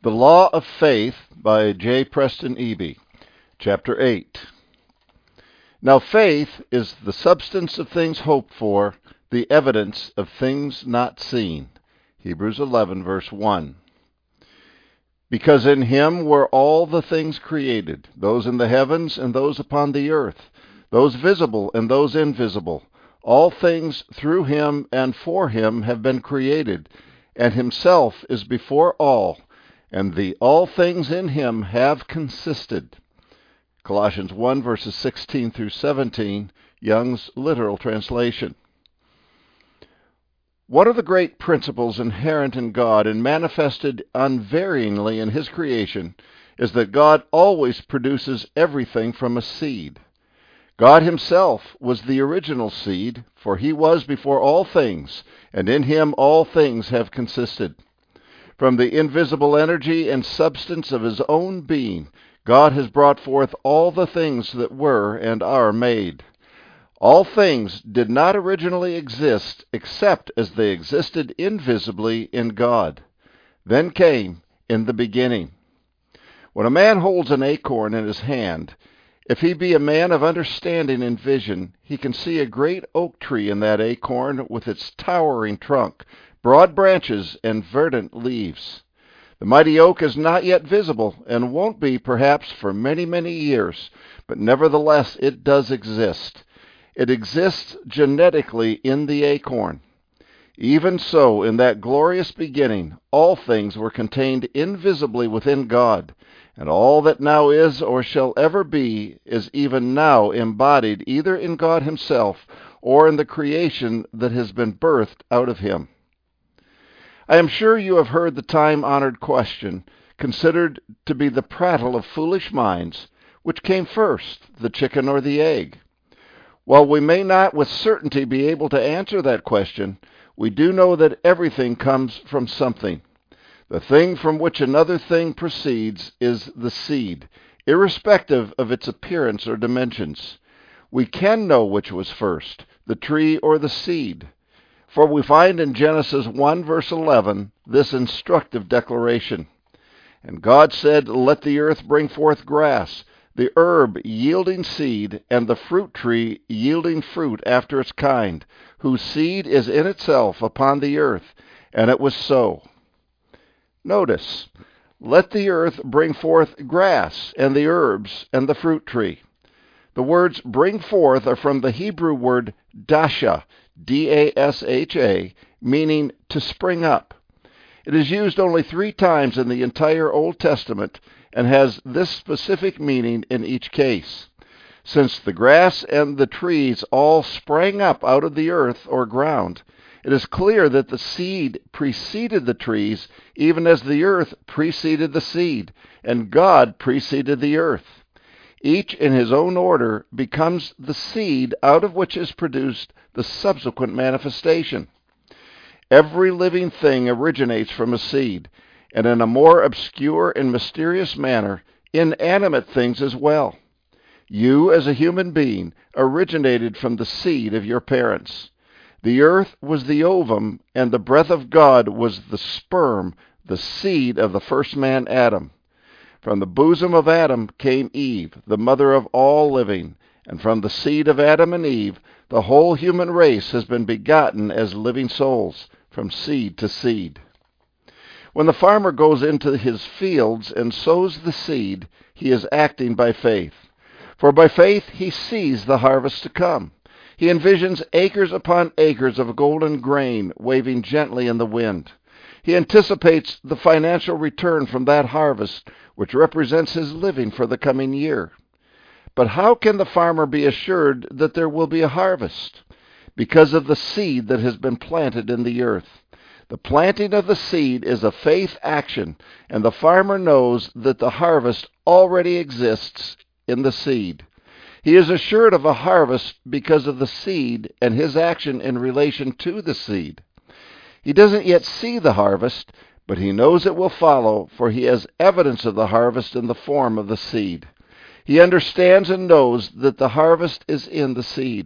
The Law of Faith by J. Preston Eby, Chapter 8. Now faith is the substance of things hoped for, the evidence of things not seen. Hebrews 11, verse 1. Because in him were all the things created, those in the heavens and those upon the earth, those visible and those invisible. All things through him and for him have been created, and himself is before all, and the all things in him have consisted. Colossians 1, verses 16 through 17, Young's literal translation. One of the great principles inherent in God and manifested unvaryingly in his creation is that God always produces everything from a seed. God himself was the original seed, for he was before all things, and in him all things have consisted. From the invisible energy and substance of his own being, God has brought forth all the things that were and are made. All things did not originally exist except as they existed invisibly in God. Then came in the beginning. When a man holds an acorn in his hand, if he be a man of understanding and vision, he can see a great oak tree in that acorn with its towering trunk, broad branches, and verdant leaves. The mighty oak is not yet visible, and won't be perhaps for many, many years, but nevertheless it does exist. It exists genetically in the acorn. Even so, in that glorious beginning, all things were contained invisibly within God, and all that now is or shall ever be is even now embodied either in God himself or in the creation that has been birthed out of him. I am sure you have heard the time-honored question, considered to be the prattle of foolish minds, which came first, the chicken or the egg? While we may not with certainty be able to answer that question, we do know that everything comes from something. The thing from which another thing proceeds is the seed, irrespective of its appearance or dimensions. We can know which was first, the tree or the seed. For we find in Genesis 1, verse 11, this instructive declaration. And God said, Let the earth bring forth grass, the herb yielding seed, and the fruit tree yielding fruit after its kind, whose seed is in itself upon the earth. And it was so. Notice, let the earth bring forth grass, and the herbs, and the fruit tree. The words bring forth are from the Hebrew word dasha, D-A-S-H-A, meaning to spring up. It is used only 3 times in the entire Old Testament and has this specific meaning in each case. Since the grass and the trees all sprang up out of the earth or ground, it is clear that the seed preceded the trees, even as the earth preceded the seed, and God preceded the earth. Each in his own order becomes the seed out of which is produced the subsequent manifestation. Every living thing originates from a seed, and in a more obscure and mysterious manner, inanimate things as well. You, as a human being, originated from the seed of your parents. The earth was the ovum, and the breath of God was the sperm, the seed of the first man Adam. From the bosom of Adam came Eve, the mother of all living, and from the seed of Adam and Eve, the whole human race has been begotten as living souls, from seed to seed. When the farmer goes into his fields and sows the seed, he is acting by faith. For by faith he sees the harvest to come. He envisions acres upon acres of golden grain waving gently in the wind. He anticipates the financial return from that harvest, which represents his living for the coming year. But how can the farmer be assured that there will be a harvest? Because of the seed that has been planted in the earth. The planting of the seed is a faith action, and the farmer knows that the harvest already exists in the seed. He is assured of a harvest because of the seed and his action in relation to the seed. He doesn't yet see the harvest, but he knows it will follow, for he has evidence of the harvest in the form of the seed. He understands and knows that the harvest is in the seed.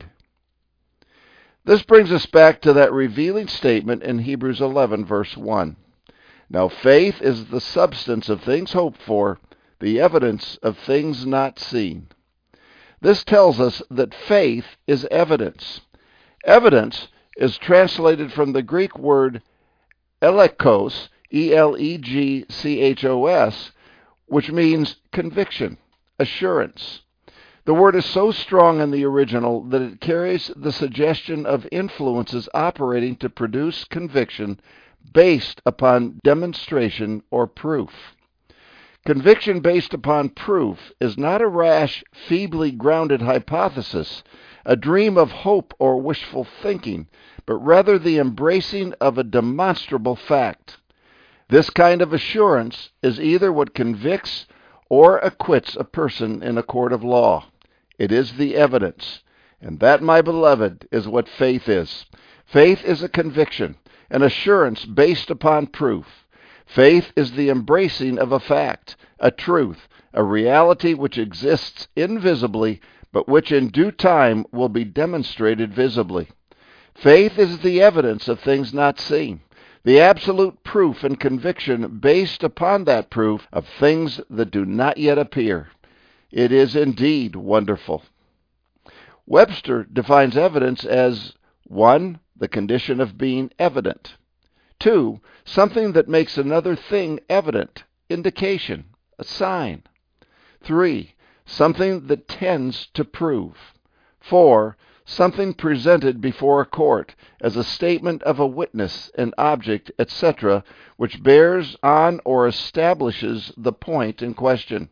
This brings us back to that revealing statement in Hebrews 11, verse 1. Now faith is the substance of things hoped for, the evidence of things not seen. This tells us that faith is evidence. Evidence is translated from the Greek word elegchos, E-L-E-G-C-H-O-S, which means conviction, assurance. The word is so strong in the original that it carries the suggestion of influences operating to produce conviction based upon demonstration or proof. Conviction based upon proof is not a rash, feebly grounded hypothesis, a dream of hope or wishful thinking, but rather the embracing of a demonstrable fact. This kind of assurance is either what convicts or acquits a person in a court of law. It is the evidence. And that, my beloved, is what faith is. Faith is a conviction, an assurance based upon proof. Faith is the embracing of a fact, a truth, a reality which exists invisibly, but which in due time will be demonstrated visibly. Faith is the evidence of things not seen, the absolute proof and conviction based upon that proof of things that do not yet appear. It is indeed wonderful. Webster defines evidence as 1. The condition of being evident. 2. Something that makes another thing evident, indication, a sign. 3. Something that tends to prove. 4. Something presented before a court as a statement of a witness, an object, etc., which bears on or establishes the point in question.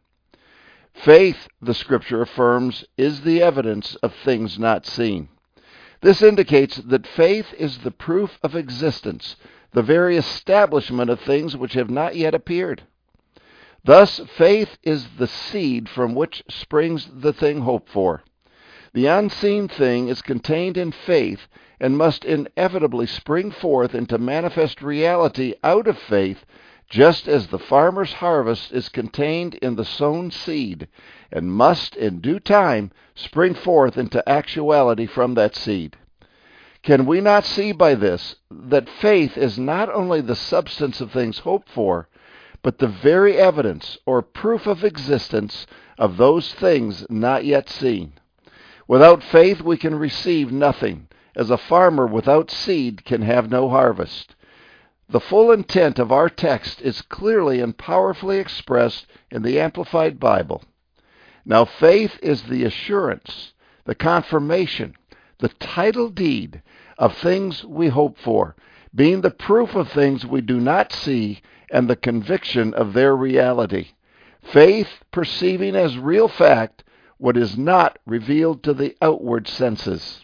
Faith, the Scripture affirms, is the evidence of things not seen. This indicates that faith is the proof of existence, the very establishment of things which have not yet appeared. Thus, faith is the seed from which springs the thing hoped for. The unseen thing is contained in faith and must inevitably spring forth into manifest reality out of faith, just as the farmer's harvest is contained in the sown seed, and must in due time spring forth into actuality from that seed. Can we not see by this that faith is not only the substance of things hoped for, but the very evidence or proof of existence of those things not yet seen? Without faith we can receive nothing, as a farmer without seed can have no harvest. The full intent of our text is clearly and powerfully expressed in the Amplified Bible. Now faith is the assurance, the confirmation, the title deed of things we hope for, being the proof of things we do not see and the conviction of their reality. Faith perceiving as real fact what is not revealed to the outward senses.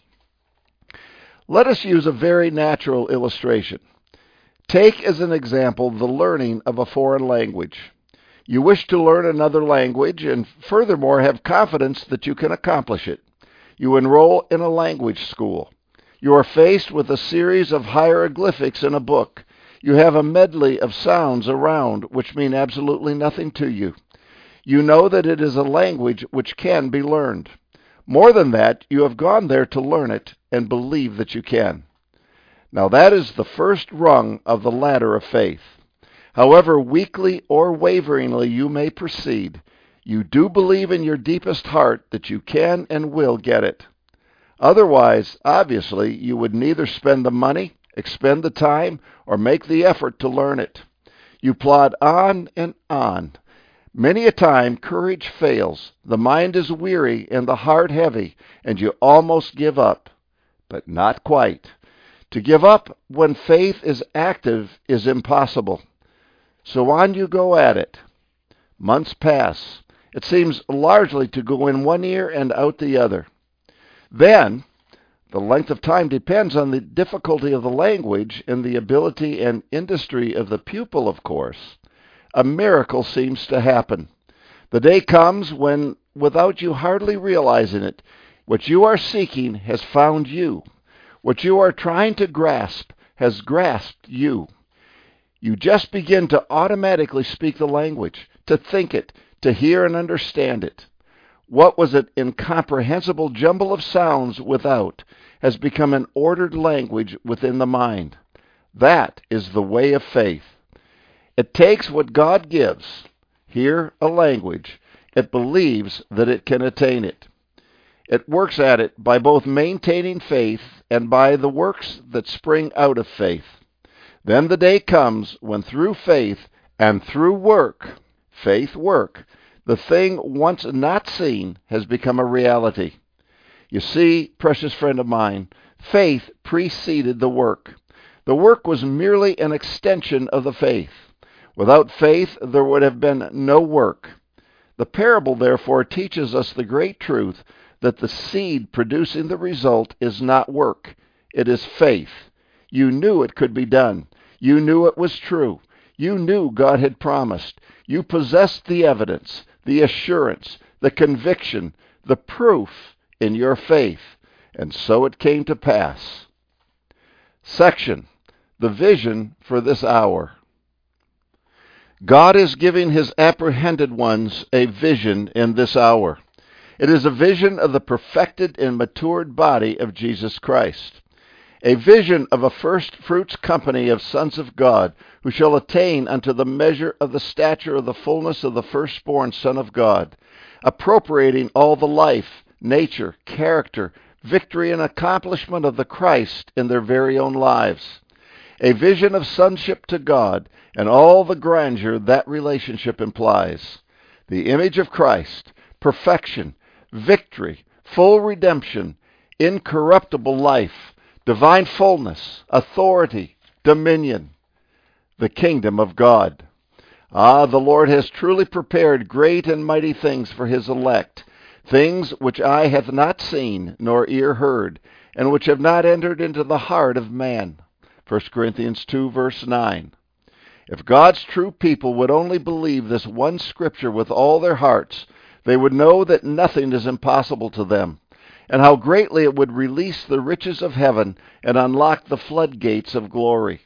Let us use a very natural illustration. Take as an example the learning of a foreign language. You wish to learn another language and furthermore have confidence that you can accomplish it. You enroll in a language school. You are faced with a series of hieroglyphics in a book. You have a medley of sounds around which mean absolutely nothing to you. You know that it is a language which can be learned. More than that, you have gone there to learn it and believe that you can. Now that is the first rung of the ladder of faith. However weakly or waveringly you may proceed, you do believe in your deepest heart that you can and will get it. Otherwise, obviously, you would neither spend the money, expend the time, or make the effort to learn it. You plod on and on. Many a time courage fails, the mind is weary and the heart heavy, and you almost give up. But not quite. To give up when faith is active is impossible. So on you go at it. Months pass. It seems largely to go in one ear and out the other. Then, the length of time depends on the difficulty of the language and the ability and industry of the pupil, of course. A miracle seems to happen. The day comes when, without you hardly realizing it, what you are seeking has found you. What you are trying to grasp has grasped you. You just begin to automatically speak the language, to think it, to hear and understand it. What was an incomprehensible jumble of sounds without has become an ordered language within the mind. That is the way of faith. It takes what God gives, here a language, it believes that it can attain it. It works at it by both maintaining faith and by the works that spring out of faith. Then the day comes when through faith and through work, the thing once not seen has become a reality. You see, precious friend of mine, faith preceded the work. The work was merely an extension of the faith. Without faith, there would have been no work. The parable, therefore, teaches us the great truth that the seed producing the result is not work. It is faith. You knew it could be done. You knew it was true. You knew God had promised. You possessed the evidence, the assurance, the conviction, the proof in your faith. And so it came to pass. Section: the vision for this hour. God is giving his apprehended ones a vision in this hour. It is a vision of the perfected and matured body of Jesus Christ. A vision of a first fruits company of sons of God who shall attain unto the measure of the stature of the fullness of the firstborn Son of God, appropriating all the life, nature, character, victory, and accomplishment of the Christ in their very own lives. A vision of sonship to God and all the grandeur that relationship implies. The image of Christ, perfection, victory, full redemption, incorruptible life, divine fullness, authority, dominion, the kingdom of God. Ah, the Lord has truly prepared great and mighty things for his elect, things which eye hath not seen, nor ear heard, and which have not entered into the heart of man. 1 Corinthians 2, verse 9. If God's true people would only believe this one scripture with all their hearts, they would know that nothing is impossible to them, and how greatly it would release the riches of heaven and unlock the floodgates of glory.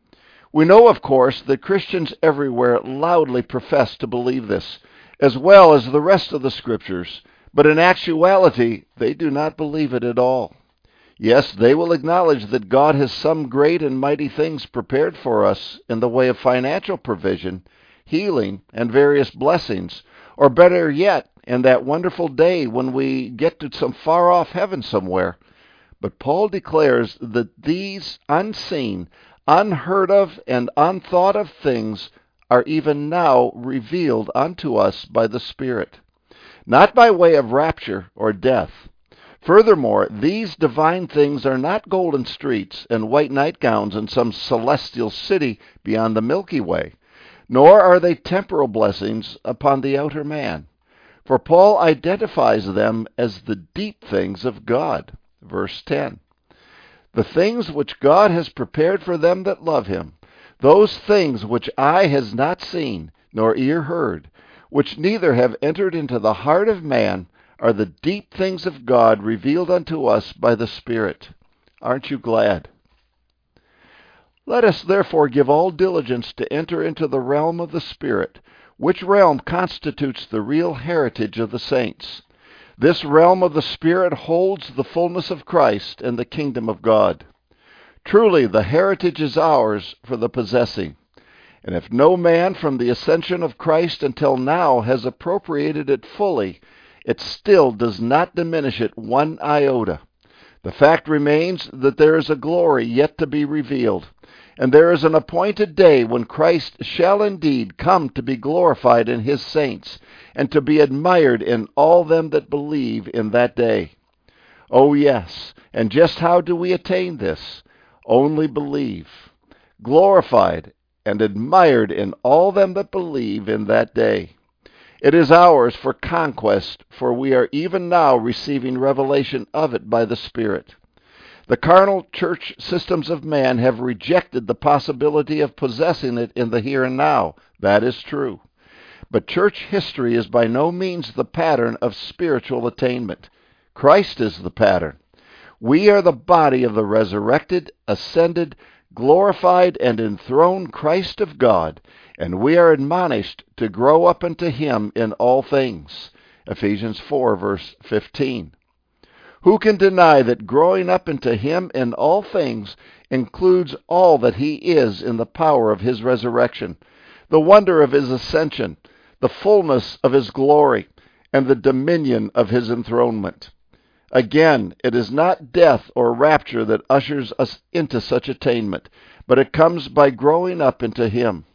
We know, of course, that Christians everywhere loudly profess to believe this, as well as the rest of the Scriptures, but in actuality, they do not believe it at all. Yes, they will acknowledge that God has some great and mighty things prepared for us in the way of financial provision, healing, and various blessings, or better yet, in that wonderful day when we get to some far-off heaven somewhere. But Paul declares that these unseen, unheard of, and unthought of things are even now revealed unto us by the Spirit, not by way of rapture or death. Furthermore, these divine things are not golden streets and white nightgowns in some celestial city beyond the Milky Way, nor are they temporal blessings upon the outer man. For Paul identifies them as the deep things of God. Verse 10. The things which God has prepared for them that love him, those things which eye has not seen, nor ear heard, which neither have entered into the heart of man, are the deep things of God revealed unto us by the Spirit. Aren't you glad? Let us therefore give all diligence to enter into the realm of the Spirit, which realm constitutes the real heritage of the saints. This realm of the Spirit holds the fullness of Christ and the kingdom of God. Truly, the heritage is ours for the possessing. And if no man from the ascension of Christ until now has appropriated it fully, it still does not diminish it one iota. The fact remains that there is a glory yet to be revealed, and there is an appointed day when Christ shall indeed come to be glorified in his saints, and to be admired in all them that believe in that day. Oh yes, and just how do we attain this? Only believe. Glorified and admired in all them that believe in that day. It is ours for conquest, for we are even now receiving revelation of it by the Spirit. The carnal church systems of man have rejected the possibility of possessing it in the here and now. That is true. But church history is by no means the pattern of spiritual attainment. Christ is the pattern. We are the body of the resurrected, ascended, glorified, and enthroned Christ of God, and we are admonished to grow up unto him in all things. Ephesians 4, verse 15. Who can deny that growing up into him in all things includes all that he is in the power of his resurrection, the wonder of his ascension, the fullness of his glory, and the dominion of his enthronement. Again, it is not death or rapture that ushers us into such attainment, but it comes by growing up into him.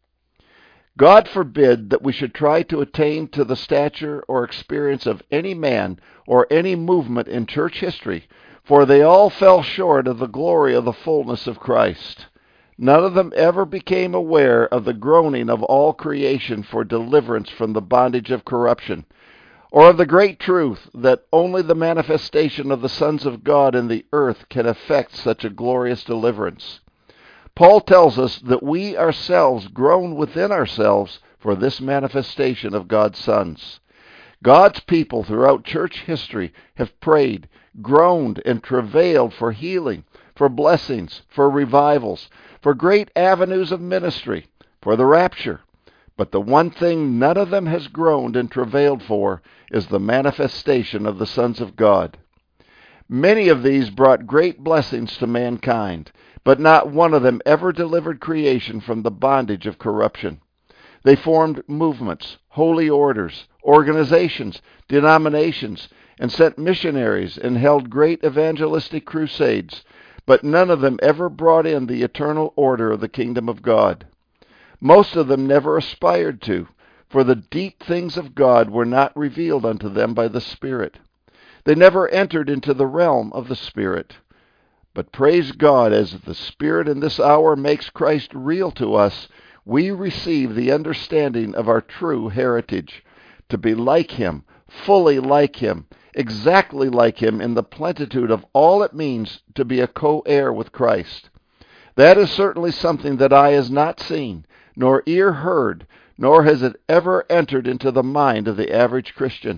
God forbid that we should try to attain to the stature or experience of any man or any movement in church history, for they all fell short of the glory of the fullness of Christ. None of them ever became aware of the groaning of all creation for deliverance from the bondage of corruption, or of the great truth that only the manifestation of the sons of God in the earth can effect such a glorious deliverance. Paul tells us that we ourselves groan within ourselves for this manifestation of God's sons. God's people throughout church history have prayed, groaned, and travailed for healing, for blessings, for revivals, for great avenues of ministry, for the rapture. But the one thing none of them has groaned and travailed for is the manifestation of the sons of God. Many of these brought great blessings to mankind, but not one of them ever delivered creation from the bondage of corruption. They formed movements, holy orders, organizations, denominations, and sent missionaries and held great evangelistic crusades, but none of them ever brought in the eternal order of the kingdom of God. Most of them never aspired to, for the deep things of God were not revealed unto them by the Spirit. They never entered into the realm of the Spirit. But praise God, as the Spirit in this hour makes Christ real to us, we receive the understanding of our true heritage, to be like him, fully like him, exactly like him in the plenitude of all it means to be a co-heir with Christ. That is certainly something that eye has not seen, nor ear heard, nor has it ever entered into the mind of the average Christian.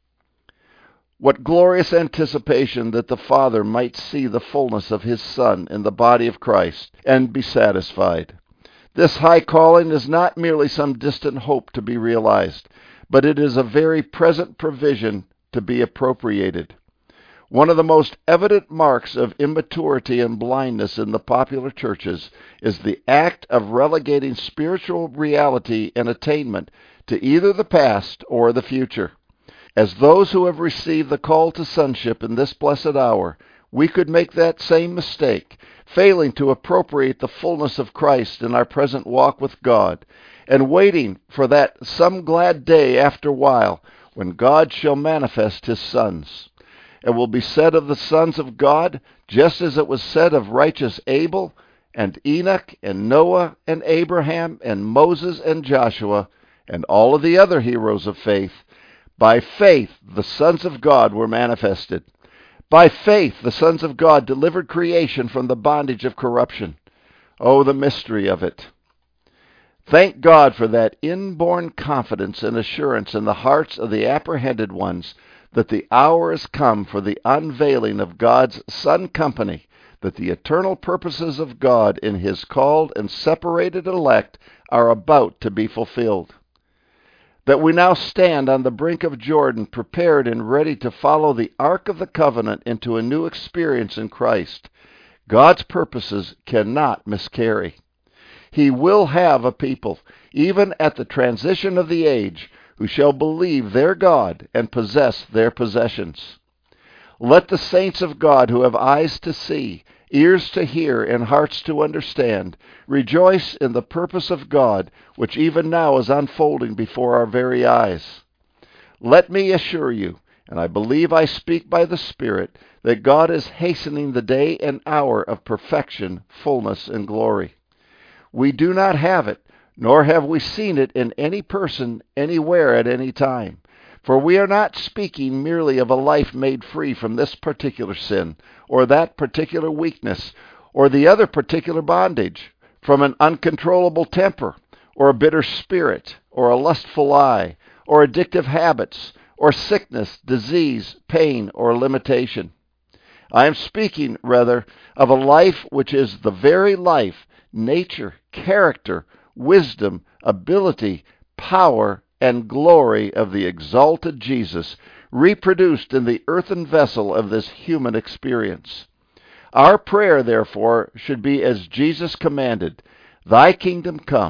What glorious anticipation that the Father might see the fullness of his Son in the body of Christ and be satisfied. This high calling is not merely some distant hope to be realized, but it is a very present provision to be appropriated. One of the most evident marks of immaturity and blindness in the popular churches is the act of relegating spiritual reality and attainment to either the past or the future. As those who have received the call to sonship in this blessed hour, we could make that same mistake, failing to appropriate the fullness of Christ in our present walk with God, and waiting for that some glad day after while when God shall manifest his sons. It will be said of the sons of God, just as it was said of righteous Abel, and Enoch, and Noah, and Abraham, and Moses, and Joshua, and all of the other heroes of faith. By faith the sons of God were manifested. By faith the sons of God delivered creation from the bondage of corruption. Oh, the mystery of it! Thank God for that inborn confidence and assurance in the hearts of the apprehended ones, that the hour has come for the unveiling of God's Son company, that the eternal purposes of God in his called and separated elect are about to be fulfilled. That we now stand on the brink of Jordan, prepared and ready to follow the Ark of the Covenant into a new experience in Christ. God's purposes cannot miscarry. He will have a people, even at the transition of the age, who shall believe their God and possess their possessions. Let the saints of God who have eyes to see, ears to hear, and hearts to understand, rejoice in the purpose of God, which even now is unfolding before our very eyes. Let me assure you, and I believe I speak by the Spirit, that God is hastening the day and hour of perfection, fullness, and glory. We do not have it, nor have we seen it in any person, anywhere, at any time. For we are not speaking merely of a life made free from this particular sin, or that particular weakness, or the other particular bondage, from an uncontrollable temper, or a bitter spirit, or a lustful eye, or addictive habits, or sickness, disease, pain, or limitation. I am speaking, rather, of a life which is the very life, nature, character, wisdom, ability, power, and glory of the exalted Jesus, reproduced in the earthen vessel of this human experience. Our prayer, therefore, should be as Jesus commanded, Thy kingdom come,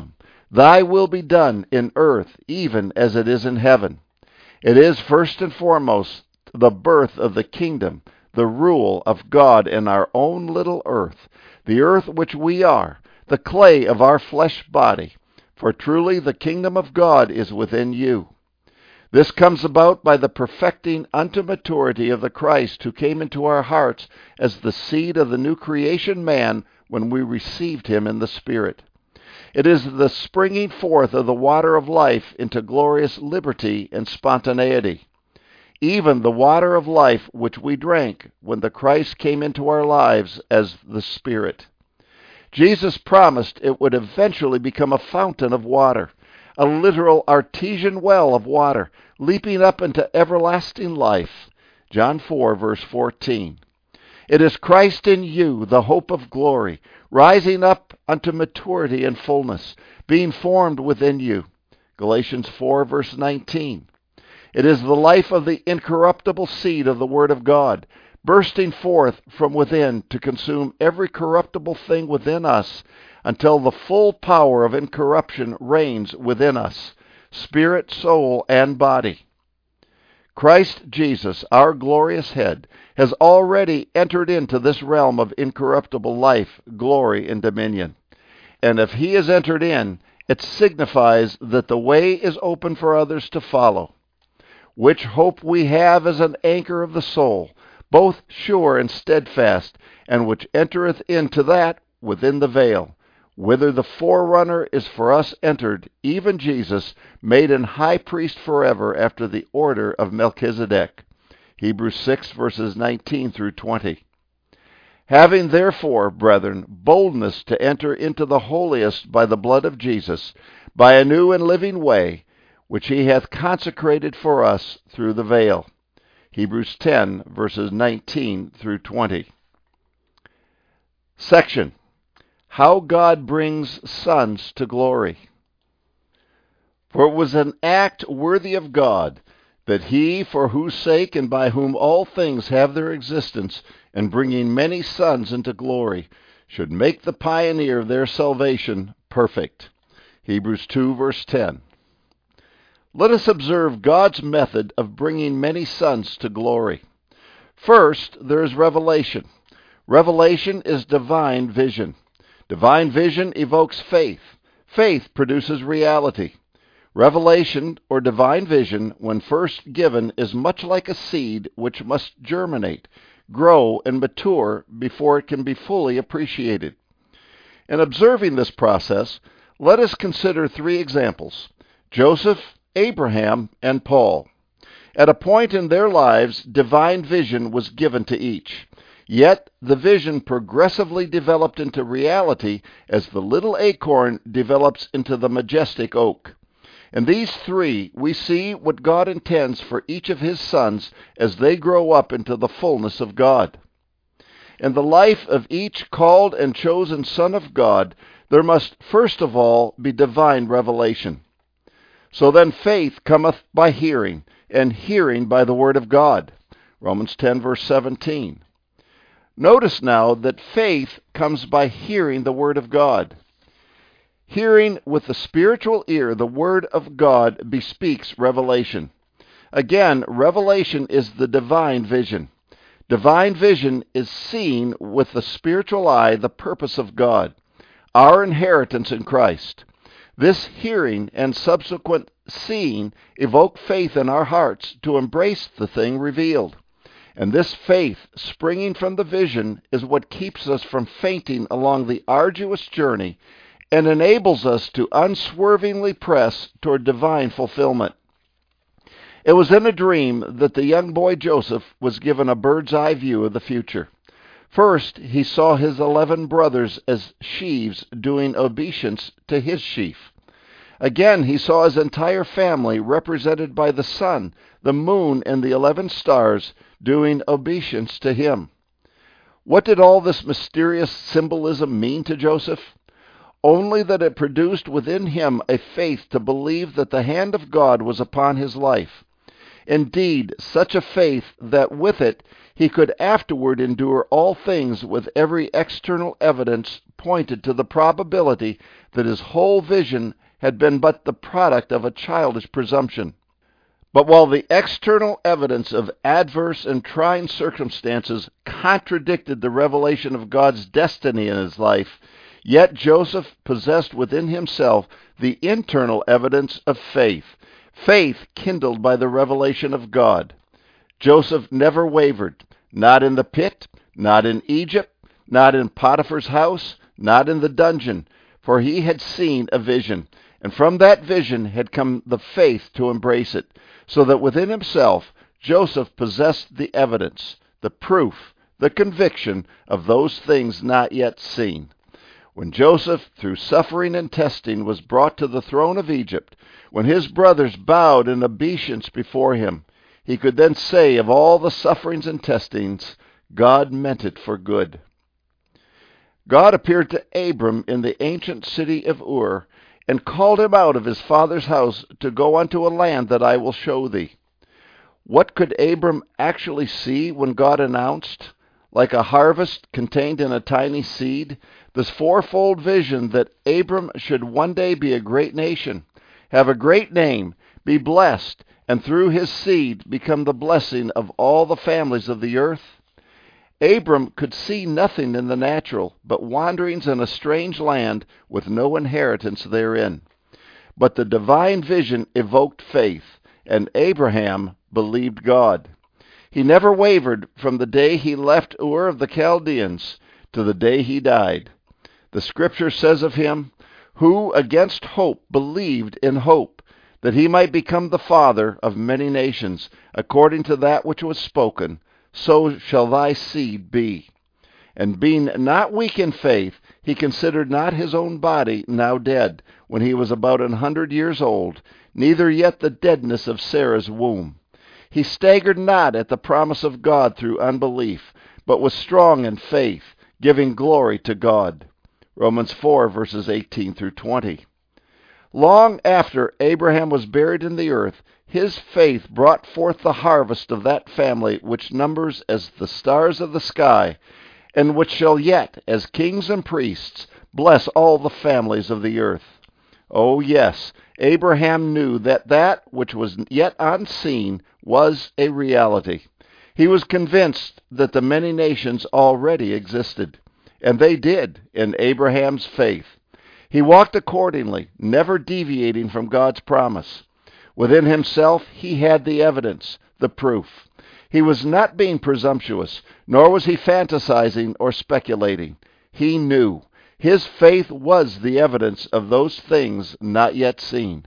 Thy will be done in earth, even as it is in heaven. It is first and foremost the birth of the kingdom, the rule of God in our own little earth, the earth which we are, the clay of our flesh body. For truly the kingdom of God is within you. This comes about by the perfecting unto maturity of the Christ who came into our hearts as the seed of the new creation man when we received him in the Spirit. It is the springing forth of the water of life into glorious liberty and spontaneity. Even the water of life which we drank when the Christ came into our lives as the Spirit. Jesus promised it would eventually become a fountain of water, a literal artesian well of water, leaping up into everlasting life. John 4, verse 14. It is Christ in you, the hope of glory, rising up unto maturity and fullness, being formed within you. Galatians 4, verse 19. It is the life of the incorruptible seed of the Word of God, bursting forth from within to consume every corruptible thing within us until the full power of incorruption reigns within us, spirit, soul, and body. Christ Jesus, our glorious head, has already entered into this realm of incorruptible life, glory, and dominion. And if he has entered in, it signifies that the way is open for others to follow. Which hope we have as an anchor of the soul, both sure and steadfast, and which entereth into that within the veil, whither the forerunner is for us entered, even Jesus, made an high priest forever after the order of Melchizedek. Hebrews 6, verses 19 through 20. Having therefore, brethren, boldness to enter into the holiest by the blood of Jesus, by a new and living way, which he hath consecrated for us through the veil. Hebrews 10, verses 19 through 20. Section: How God brings sons to glory. For it was an act worthy of God, that he, for whose sake and by whom all things have their existence, in bringing many sons into glory, should make the pioneer of their salvation perfect. Hebrews 2, verse 10. Let us observe God's method of bringing many sons to glory. First, there is revelation. Revelation is divine vision. Divine vision evokes faith. Faith produces reality. Revelation, or divine vision, when first given, is much like a seed which must germinate, grow, and mature before it can be fully appreciated. In observing this process, let us consider three examples: Joseph, Abraham, and Paul. At a point in their lives, divine vision was given to each. Yet the vision progressively developed into reality as the little acorn develops into the majestic oak. In these three, we see what God intends for each of his sons as they grow up into the fullness of God. In the life of each called and chosen son of God, there must first of all be divine revelation. So then faith cometh by hearing, and hearing by the word of God. Romans 10, verse 17. Notice now that faith comes by hearing the word of God. Hearing with the spiritual ear the word of God bespeaks revelation. Again, revelation is the divine vision. Divine vision is seeing with the spiritual eye the purpose of God, our inheritance in Christ. This hearing and subsequent seeing evoke faith in our hearts to embrace the thing revealed. And this faith, springing from the vision, is what keeps us from fainting along the arduous journey and enables us to unswervingly press toward divine fulfillment. It was in a dream that the young boy Joseph was given a bird's-eye view of the future. First, he saw his 11 brothers as sheaves doing obeisance to his sheaf. Again, he saw his entire family represented by the sun, the moon, and the 11 stars doing obeisance to him. What did all this mysterious symbolism mean to Joseph? Only that it produced within him a faith to believe that the hand of God was upon his life. Indeed, such a faith that with it he could afterward endure all things with every external evidence pointed to the probability that his whole vision had been but the product of a childish presumption. But while the external evidence of adverse and trying circumstances contradicted the revelation of God's destiny in his life, yet Joseph possessed within himself the internal evidence of faith kindled by the revelation of God. Joseph never wavered, not in the pit, not in Egypt, not in Potiphar's house, not in the dungeon, for he had seen a vision, and from that vision had come the faith to embrace it, so that within himself Joseph possessed the evidence, the proof, the conviction of those things not yet seen. When Joseph, through suffering and testing, was brought to the throne of Egypt, when his brothers bowed in obeisance before him, he could then say of all the sufferings and testings, God meant it for good. God appeared to Abram in the ancient city of Ur, and called him out of his father's house to go unto a land that I will show thee. What could Abram actually see when God announced, like a harvest contained in a tiny seed, this fourfold vision that Abram should one day be a great nation, have a great name, be blessed, and through his seed become the blessing of all the families of the earth? Abram could see nothing in the natural but wanderings in a strange land with no inheritance therein. But the divine vision evoked faith, and Abraham believed God. He never wavered from the day he left Ur of the Chaldeans to the day he died. The Scripture says of him, who against hope believed in hope, that he might become the father of many nations, according to that which was spoken, so shall thy seed be. And being not weak in faith, he considered not his own body now dead, when he was about 100 years old, neither yet the deadness of Sarah's womb. He staggered not at the promise of God through unbelief, but was strong in faith, giving glory to God. Romans 4, verses 18 through 20. Long after Abraham was buried in the earth, his faith brought forth the harvest of that family which numbers as the stars of the sky, and which shall yet, as kings and priests, bless all the families of the earth. Oh yes, Abraham knew that that which was yet unseen was a reality. He was convinced that the many nations already existed, and they did in Abraham's faith. He walked accordingly, never deviating from God's promise. Within himself he had the evidence, the proof. He was not being presumptuous, nor was he fantasizing or speculating. He knew. His faith was the evidence of those things not yet seen.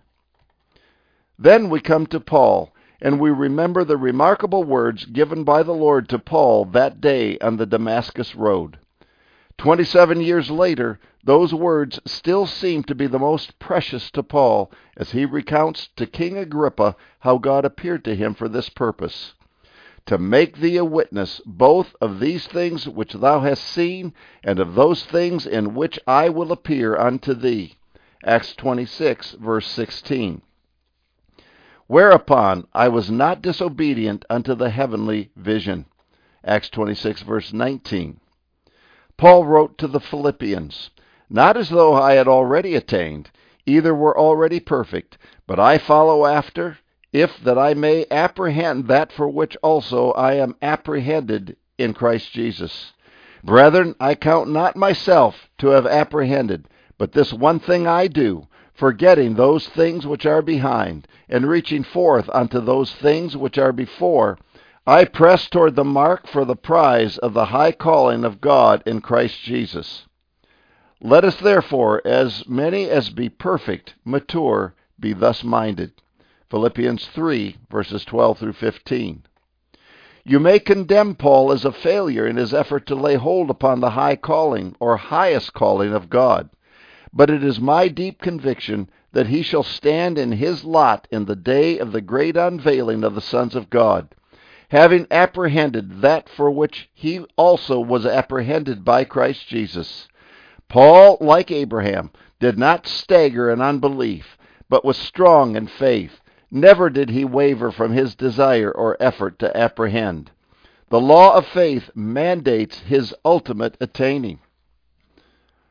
Then we come to Paul, and we remember the remarkable words given by the Lord to Paul that day on the Damascus road. 27 years later, those words still seem to be the most precious to Paul as he recounts to King Agrippa how God appeared to him for this purpose, to make thee a witness both of these things which thou hast seen and of those things in which I will appear unto thee. Acts 26, verse 16. Whereupon I was not disobedient unto the heavenly vision. Acts 26, verse 19. Paul wrote to the Philippians, not as though I had already attained, either were already perfect, but I follow after, if that I may apprehend that for which also I am apprehended in Christ Jesus. Brethren, I count not myself to have apprehended, but this one thing I do, forgetting those things which are behind, and reaching forth unto those things which are before, I press toward the mark for the prize of the high calling of God in Christ Jesus. Let us therefore, as many as be perfect, mature, be thus minded. Philippians 3, verses 12 through 15. You may condemn Paul as a failure in his effort to lay hold upon the high calling, or highest calling of God. But it is my deep conviction that he shall stand in his lot in the day of the great unveiling of the sons of God, having apprehended that for which he also was apprehended by Christ Jesus. Paul, like Abraham, did not stagger in unbelief, but was strong in faith. Never did he waver from his desire or effort to apprehend. The law of faith mandates his ultimate attaining.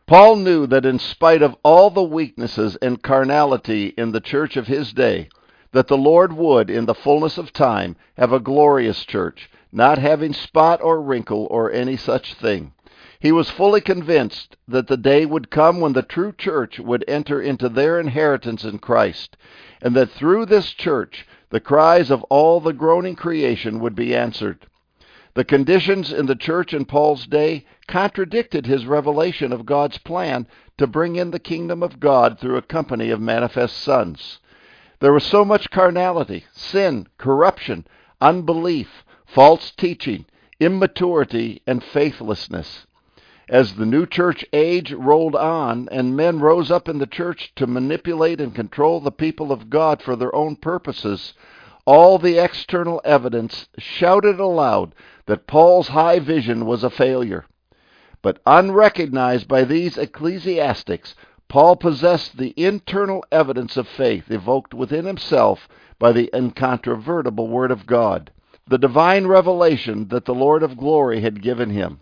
Paul knew that in spite of all the weaknesses and carnality in the church of his day, that the Lord would, in the fullness of time, have a glorious church, not having spot or wrinkle or any such thing. He was fully convinced that the day would come when the true church would enter into their inheritance in Christ, and that through this church the cries of all the groaning creation would be answered. The conditions in the church in Paul's day contradicted his revelation of God's plan to bring in the kingdom of God through a company of manifest sons. There was so much carnality, sin, corruption, unbelief, false teaching, immaturity, and faithlessness. As the new church age rolled on and men rose up in the church to manipulate and control the people of God for their own purposes, all the external evidence shouted aloud that Paul's high vision was a failure. But unrecognized by these ecclesiastics, Paul possessed the internal evidence of faith evoked within himself by the incontrovertible Word of God, the divine revelation that the Lord of glory had given him.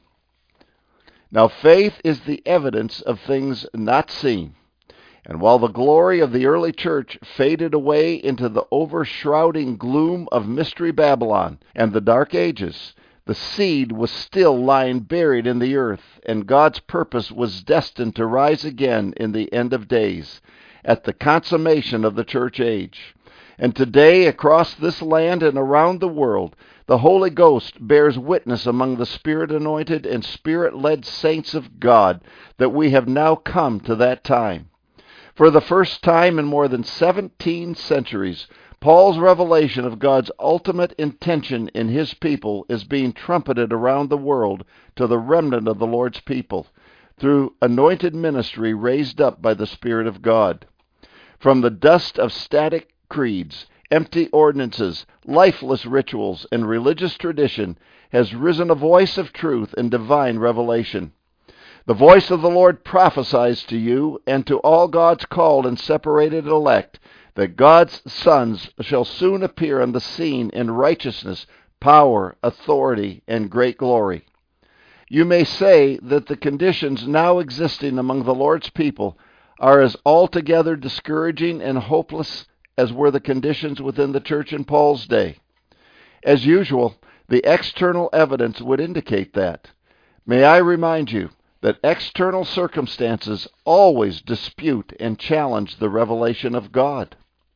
Now faith is the evidence of things not seen. And while the glory of the early church faded away into the overshrouding gloom of Mystery Babylon and the Dark Ages, the seed was still lying buried in the earth, and God's purpose was destined to rise again in the end of days, at the consummation of the church age. And today, across this land and around the world, the Holy Ghost bears witness among the Spirit-anointed and Spirit-led saints of God that we have now come to that time. For the first time in more than 17 centuries, Paul's revelation of God's ultimate intention in his people is being trumpeted around the world to the remnant of the Lord's people through anointed ministry raised up by the Spirit of God. From the dust of static creeds, empty ordinances, lifeless rituals, and religious tradition has risen a voice of truth and divine revelation. The voice of the Lord prophesies to you and to all God's called and separated elect that God's sons shall soon appear on the scene in righteousness, power, authority, and great glory. You may say that the conditions now existing among the Lord's people are as altogether discouraging and hopeless as were the conditions within the church in Paul's day. As usual, the external evidence would indicate that. May I remind you that external circumstances always dispute and challenge the revelation of God.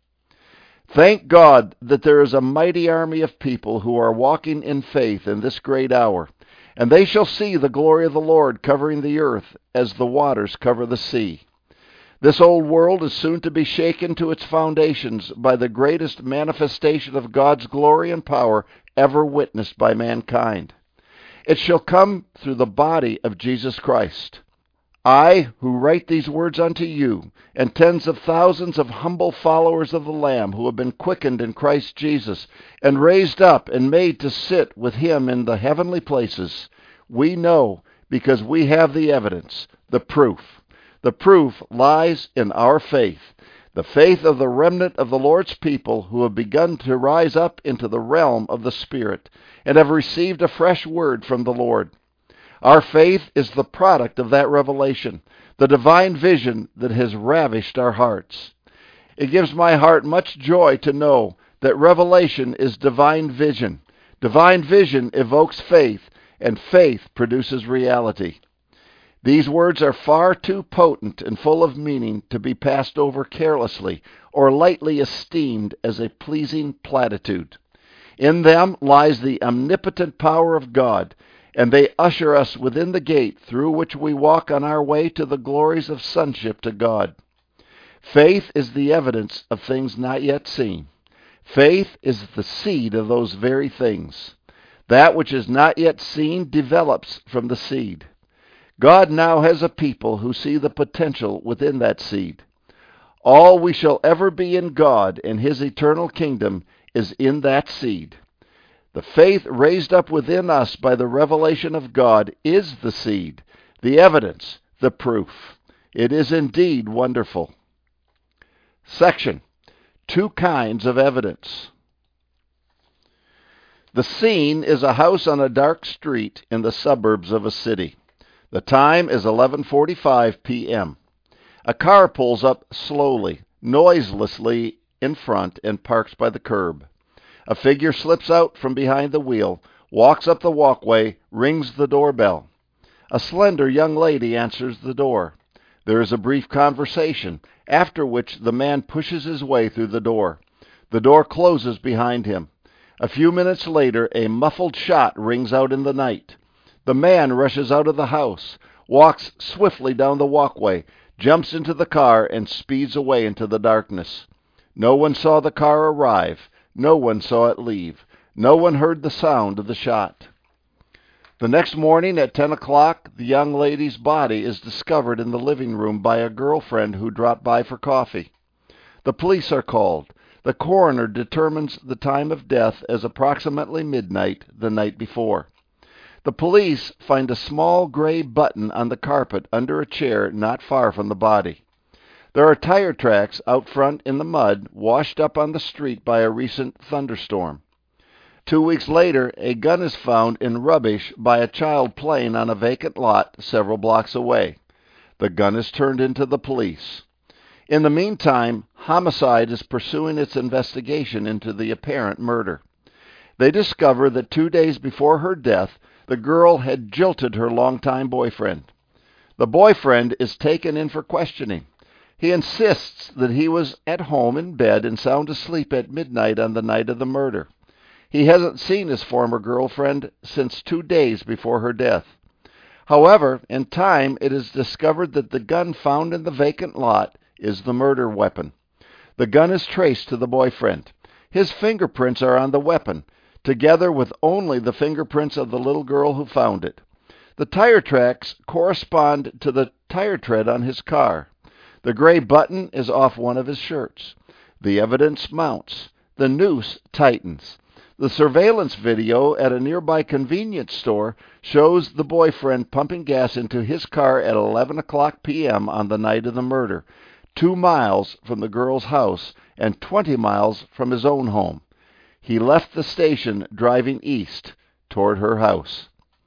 Thank God that there is a mighty army of people who are walking in faith in this great hour, and they shall see the glory of the Lord covering the earth as the waters cover the sea. This old world is soon to be shaken to its foundations by the greatest manifestation of God's glory and power ever witnessed by mankind. It shall come through the body of Jesus Christ. I, who write these words unto you, and tens of thousands of humble followers of the Lamb who have been quickened in Christ Jesus, and raised up and made to sit with him in the heavenly places, we know because we have the evidence, the proof. The proof lies in our faith, the faith of the remnant of the Lord's people who have begun to rise up into the realm of the Spirit and have received a fresh word from the Lord. Our faith is the product of that revelation, the divine vision that has ravished our hearts. It gives my heart much joy to know that revelation is divine vision. Divine vision evokes faith, and faith produces reality. These words are far too potent and full of meaning to be passed over carelessly or lightly esteemed as a pleasing platitude. In them lies the omnipotent power of God, and they usher us within the gate through which we walk on our way to the glories of sonship to God. Faith is the evidence of things not yet seen. Faith is the seed of those very things. That which is not yet seen develops from the seed. God now has a people who see the potential within that seed. All we shall ever be in God and his eternal kingdom is in that seed. The faith raised up within us by the revelation of God is the seed, the evidence, the proof. It is indeed wonderful. Section: 2 kinds of evidence. The scene is a house on a dark street in the suburbs of a city. The time is 11:45 p.m. A car pulls up slowly, noiselessly in front and parks by the curb. A figure slips out from behind the wheel, walks up the walkway, rings the doorbell. A slender young lady answers the door. There is a brief conversation, after which the man pushes his way through the door. The door closes behind him. A few minutes later, a muffled shot rings out in the night. The man rushes out of the house, walks swiftly down the walkway, jumps into the car, and speeds away into the darkness. No one saw the car arrive. No one saw it leave. No one heard the sound of the shot. The next morning at 10 o'clock, the young lady's body is discovered in the living room by a girlfriend who dropped by for coffee. The police are called. The coroner determines the time of death as approximately midnight the night before. The police find a small gray button on the carpet under a chair not far from the body. There are tire tracks out front in the mud, washed up on the street by a recent thunderstorm. 2 weeks later, a gun is found in rubbish by a child playing on a vacant lot several blocks away. The gun is turned into the police. In the meantime, Homicide is pursuing its investigation into the apparent murder. They discover that 2 days before her death, the girl had jilted her longtime boyfriend. The boyfriend is taken in for questioning. He insists that he was at home in bed and sound asleep at midnight on the night of the murder. He hasn't seen his former girlfriend since 2 days before her death. However, in time, it is discovered that the gun found in the vacant lot is the murder weapon. The gun is traced to the boyfriend. His fingerprints are on the weapon, together with only the fingerprints of the little girl who found it. The tire tracks correspond to the tire tread on his car. The gray button is off one of his shirts. The evidence mounts. The noose tightens. The surveillance video at a nearby convenience store shows the boyfriend pumping gas into his car at 11 o'clock p.m. on the night of the murder, 2 miles from the girl's house and 20 miles from his own home. He left the station driving east toward her house.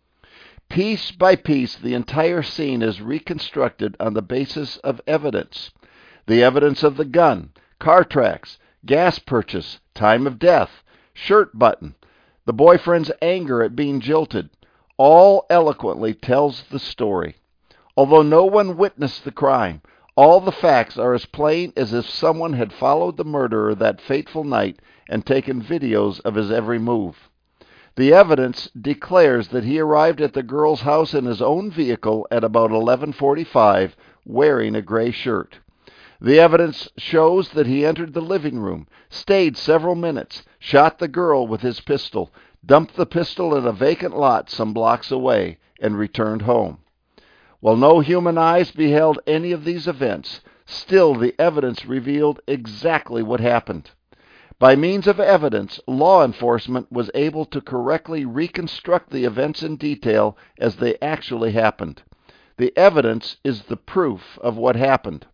Piece by piece, the entire scene is reconstructed on the basis of evidence. The evidence of the gun, car tracks, gas purchase, time of death, shirt button, the boyfriend's anger at being jilted, all eloquently tells the story. Although no one witnessed the crime, all the facts are as plain as if someone had followed the murderer that fateful night and taken videos of his every move. The evidence declares that he arrived at the girl's house in his own vehicle at about 11:45, wearing a gray shirt. The evidence shows that he entered the living room, stayed several minutes, shot the girl with his pistol, dumped the pistol in a vacant lot some blocks away, and returned home. While no human eyes beheld any of these events, still the evidence revealed exactly what happened. By means of evidence, law enforcement was able to correctly reconstruct the events in detail as they actually happened. The evidence is the proof of what happened.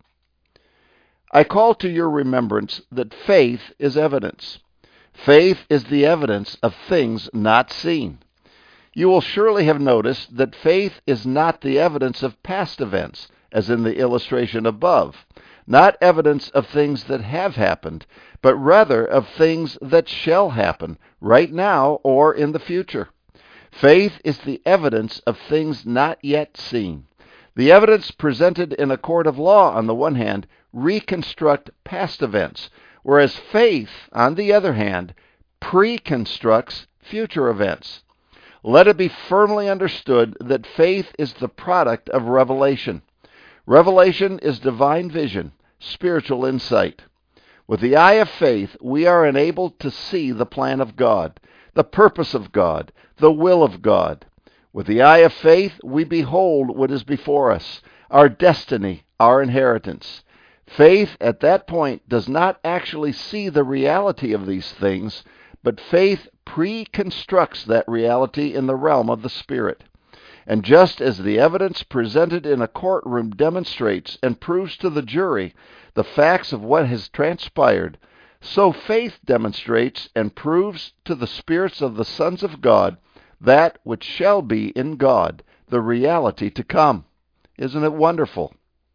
I call to your remembrance that faith is evidence. Faith is the evidence of things not seen. You will surely have noticed that faith is not the evidence of past events, as in the illustration above, not evidence of things that have happened, but rather of things that shall happen, right now or in the future. Faith is the evidence of things not yet seen. The evidence presented in a court of law, on the one hand, reconstruct past events, whereas faith, on the other hand, preconstructs future events. Let it be firmly understood that faith is the product of revelation. Revelation is divine vision, spiritual insight. With the eye of faith, we are enabled to see the plan of God, the purpose of God, the will of God. With the eye of faith, we behold what is before us, our destiny, our inheritance. Faith at that point does not actually see the reality of these things, but faith preconstructs that reality in the realm of the Spirit. And just as the evidence presented in a courtroom demonstrates and proves to the jury the facts of what has transpired, so faith demonstrates and proves to the spirits of the sons of God that which shall be in God, the reality to come. Isn't it wonderful?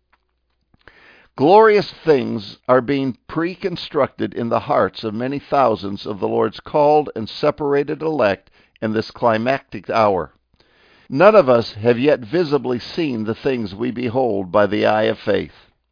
Glorious things are being pre-constructed in the hearts of many thousands of the Lord's called and separated elect in this climactic hour. None of us have yet visibly seen the things we behold by the eye of faith.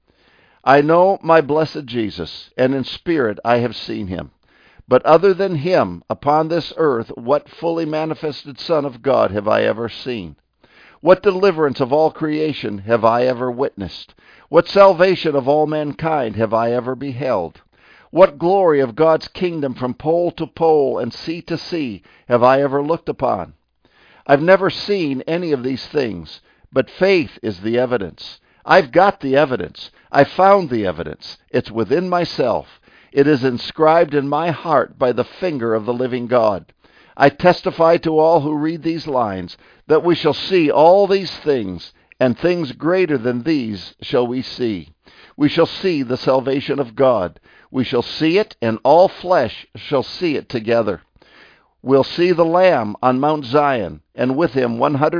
I know my blessed Jesus, and in spirit I have seen him. But other than him, upon this earth, what fully manifested Son of God have I ever seen? What deliverance of all creation have I ever witnessed? What salvation of all mankind have I ever beheld? What glory of God's kingdom from pole to pole and sea to sea have I ever looked upon? I've never seen any of these things, but faith is the evidence. I've got the evidence. I found the evidence. It's within myself. It is inscribed in my heart by the finger of the living God. I testify to all who read these lines that we shall see all these things, and things greater than these shall we see. We shall see the salvation of God. We shall see it, and all flesh shall see it together. We'll see the Lamb on Mount Zion, and with him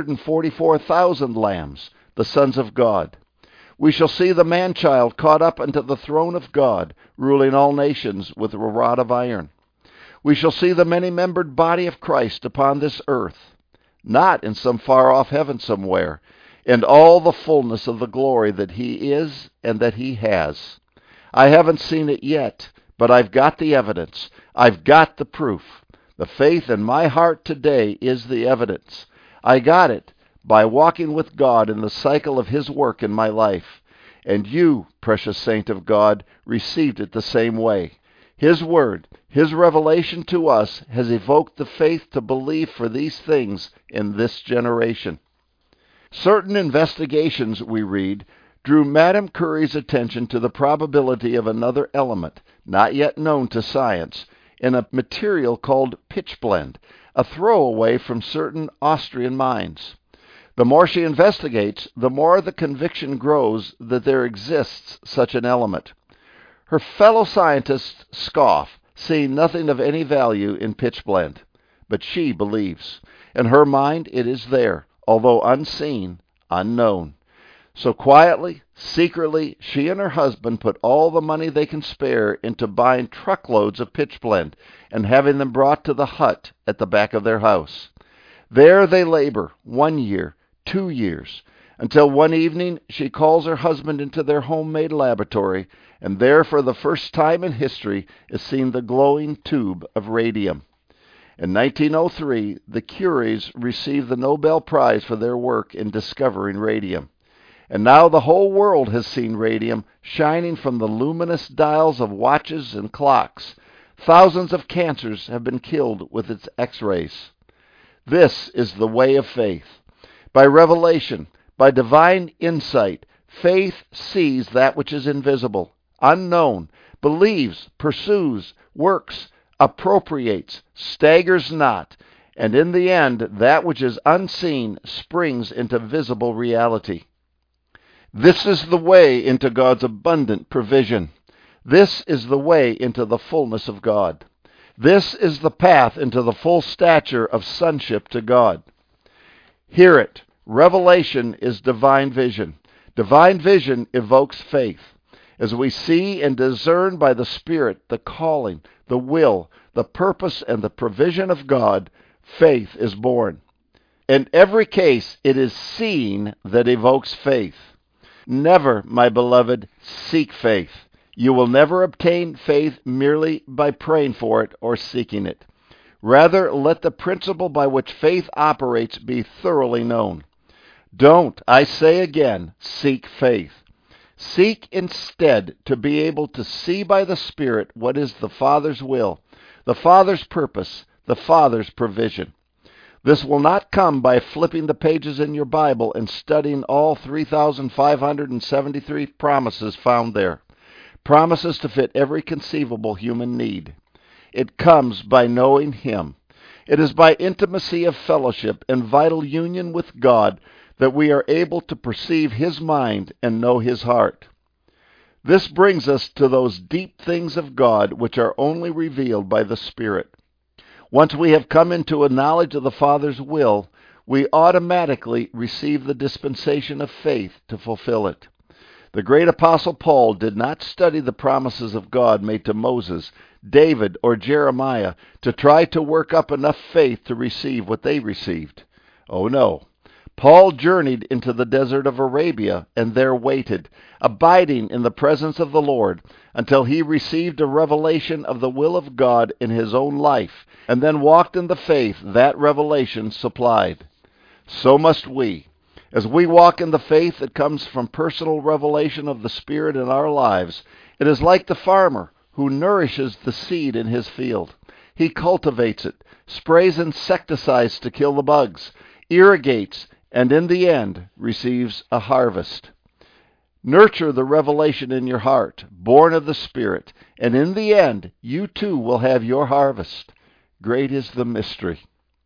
144,000 lambs, the sons of God. We shall see the man-child caught up unto the throne of God, ruling all nations with a rod of iron. We shall see the many-membered body of Christ upon this earth, not in some far-off heaven somewhere, and all the fullness of the glory that he is and that he has. I haven't seen it yet, but I've got the evidence. I've got the proof. The faith in my heart today is the evidence. I got it by walking with God in the cycle of his work in my life. And you, precious saint of God, received it the same way. His word, his revelation to us, has evoked the faith to believe for these things in this generation. Certain investigations, we read, drew Madame Curie's attention to the probability of another element, not yet known to science, in a material called pitchblende, a throwaway from certain Austrian mines. The more she investigates, the more the conviction grows that there exists such an element. Her fellow scientists scoff, seeing nothing of any value in pitchblende. But she believes. In her mind it is there, although unseen, unknown. So quietly, secretly, she and her husband put all the money they can spare into buying truckloads of pitchblende and having them brought to the hut at the back of their house. There they labor 1 year, 2 years, until one evening she calls her husband into their homemade laboratory, and there for the first time in history is seen the glowing tube of radium. In 1903, the Curies received the Nobel Prize for their work in discovering radium. And now the whole world has seen radium shining from the luminous dials of watches and clocks. Thousands of cancers have been killed with its X-rays. This is the way of faith. By revelation, by divine insight, faith sees that which is invisible, unknown, believes, pursues, works, appropriates, staggers not, and in the end, that which is unseen springs into visible reality. This is the way into God's abundant provision. This is the way into the fullness of God. This is the path into the full stature of sonship to God. Hear it. Revelation is divine vision. Divine vision evokes faith. As we see and discern by the Spirit the calling, the will, the purpose, and the provision of God, faith is born. In every case, it is seeing that evokes faith. Never, my beloved, seek faith. You will never obtain faith merely by praying for it or seeking it. Rather, let the principle by which faith operates be thoroughly known. Don't, I say again, seek faith. Seek instead to be able to see by the Spirit what is the Father's will, the Father's purpose, the Father's provision. This will not come by flipping the pages in your Bible and studying all 3,573 promises found there. Promises to fit every conceivable human need. It comes by knowing Him. It is by intimacy of fellowship and vital union with God that we are able to perceive His mind and know His heart. This brings us to those deep things of God which are only revealed by the Spirit. Once we have come into a knowledge of the Father's will, we automatically receive the dispensation of faith to fulfill it. The great apostle Paul did not study the promises of God made to Moses, David, or Jeremiah to try to work up enough faith to receive what they received. Oh no. Paul journeyed into the desert of Arabia and there waited, abiding in the presence of the Lord, until he received a revelation of the will of God in his own life, and then walked in the faith that revelation supplied. So must we. As we walk in the faith that comes from personal revelation of the Spirit in our lives, it is like the farmer who nourishes the seed in his field. He cultivates it, sprays insecticides to kill the bugs, irrigates, and in the end receives a harvest. Nurture the revelation in your heart, born of the Spirit, and in the end you too will have your harvest. Great is the mystery.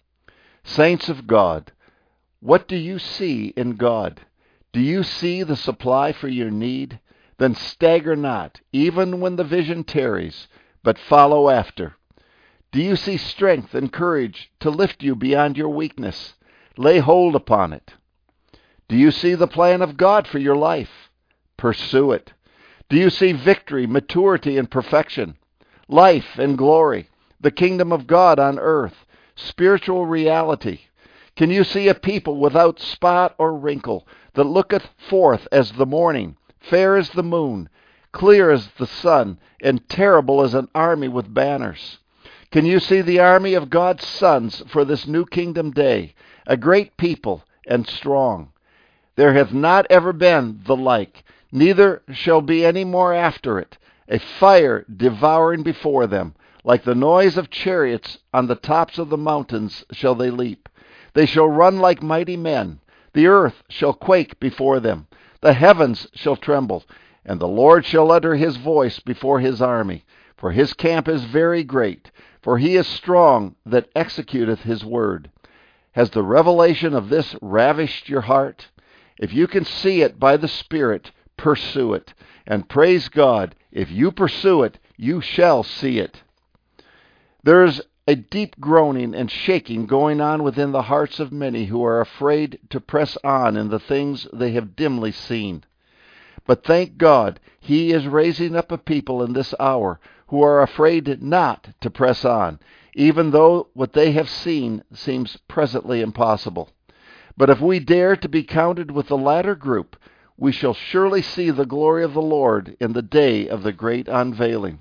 Saints of God, what do you see in God? Do you see the supply for your need? Then stagger not, even when the vision tarries, but follow after. Do you see strength and courage to lift you beyond your weakness? Lay hold upon it. Do you see the plan of God for your life? Pursue it. Do you see victory, maturity, and perfection? Life and glory, the kingdom of God on earth, spiritual reality. Can you see a people without spot or wrinkle, that looketh forth as the morning, fair as the moon, clear as the sun, and terrible as an army with banners? Can you see the army of God's sons for this new kingdom day, a great people and strong? There hath not ever been the like, neither shall be any more after it, a fire devouring before them. Like the noise of chariots on the tops of the mountains shall they leap. They shall run like mighty men. The earth shall quake before them. The heavens shall tremble. And the Lord shall utter his voice before his army. For his camp is very great. For he is strong that executeth his word. Has the revelation of this ravished your heart? If you can see it by the Spirit, pursue it. And praise God, if you pursue it, you shall see it. There is a deep groaning and shaking going on within the hearts of many who are afraid to press on in the things they have dimly seen. But thank God, he is raising up a people in this hour who are afraid not to press on, even though what they have seen seems presently impossible. But if we dare to be counted with the latter group, we shall surely see the glory of the Lord in the day of the great unveiling.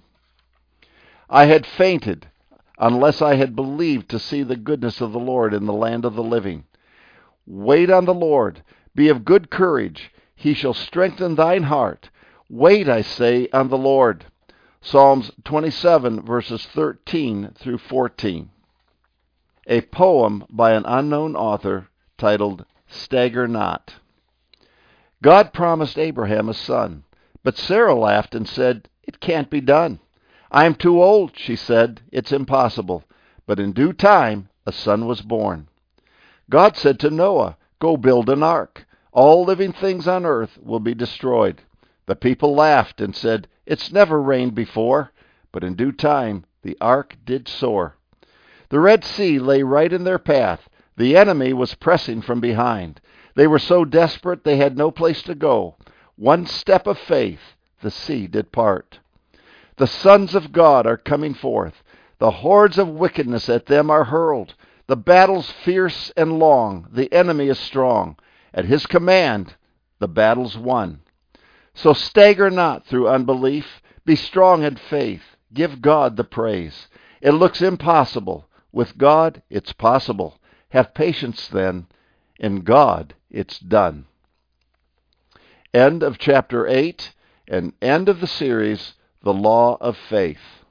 I had fainted unless I had believed to see the goodness of the Lord in the land of the living. Wait on the Lord. Be of good courage. He shall strengthen thine heart. Wait, I say, on the Lord. Psalms 27, verses 13 through 14. A poem by an unknown author titled Stagger Not. God promised Abraham a son, but Sarah laughed and said, "It can't be done." "I am too old," she said. "It's impossible." But in due time, a son was born. God said to Noah, "Go build an ark. All living things on earth will be destroyed." The people laughed and said, "It's never rained before." But in due time, the ark did soar. The Red Sea lay right in their path. The enemy was pressing from behind. They were so desperate they had no place to go. One step of faith, the sea did part. The sons of God are coming forth. The hordes of wickedness at them are hurled. The battle's fierce and long. The enemy is strong. At his command, the battle's won. So stagger not through unbelief. Be strong in faith. Give God the praise. It looks impossible. With God, it's possible. Have patience then. In God, it's done. End of chapter 8 and end of the series, The Law of Faith.